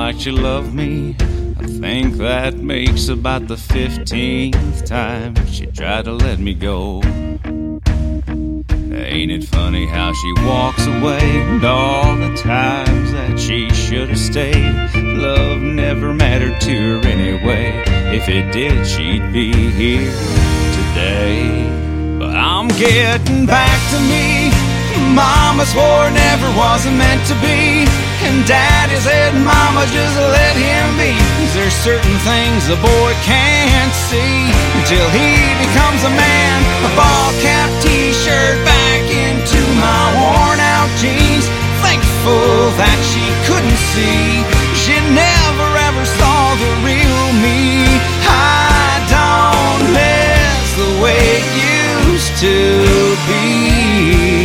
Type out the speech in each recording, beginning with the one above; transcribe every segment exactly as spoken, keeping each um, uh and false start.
like she loved me. I think that makes about the fifteenth time she tried to let me go. Ain't it funny how she walks away, and all the times that she should have stayed? Love never mattered to her anyway. If it did, she'd be here today. But I'm getting back to me. Mama swore it never wasn't meant to be, and Daddy said, Mama, just let him be. There's certain things a boy can't see until he becomes a man. A ball cap t-shirt back into my worn out jeans. Thankful that she couldn't see. She never ever saw the real me. I don't miss the way it used to be.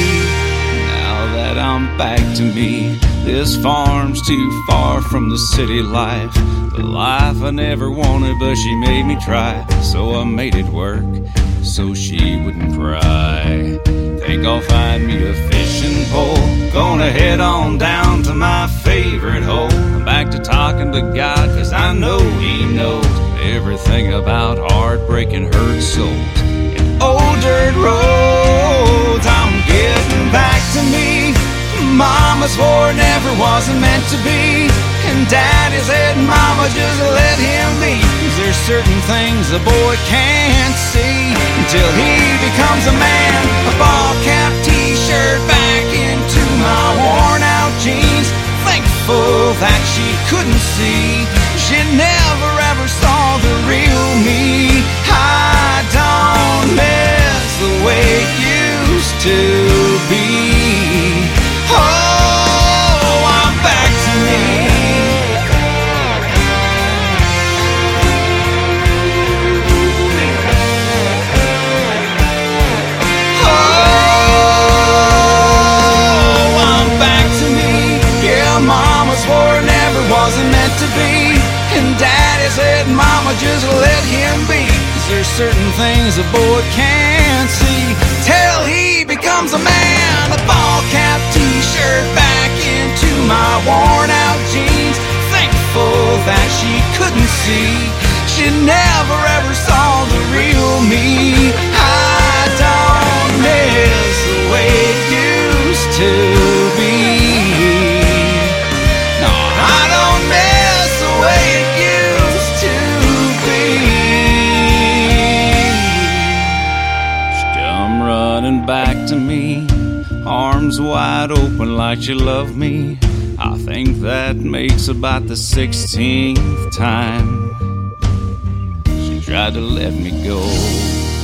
I'm back to me. This farm's too far from the city life, the life I never wanted, but she made me try. So I made it work so she wouldn't cry. Think I'll find me a fishing pole, gonna head on down to my favorite hole. I'm back to talking to God, cause I know He knows everything about heartbreak and hurt souls and old dirt roads. I'm getting back to me. Mama swore it never wasn't meant to be, and Daddy said, Mama, just let him be. There's certain things a boy can't see until he becomes a man. A ball cap t-shirt back into my worn out jeans. Thankful that she couldn't see. She never ever saw the real me. I don't miss the way it used to be. Oh, I'm back to me. Oh, I'm back to me. Yeah, Mama swore it never wasn't meant to be, and Daddy said, Mama, just let him be. 'Cause there's certain things a boy can't see till he becomes a man. A ball cap t-shirt back into my worn out jeans. Thankful that she couldn't see. She never ever saw the real me. I don't miss the way it used to be. No, I don't miss the way it used to be. She come running back to me, arms wide open like she loved me. I think that makes about the sixteenth time she tried to let me go.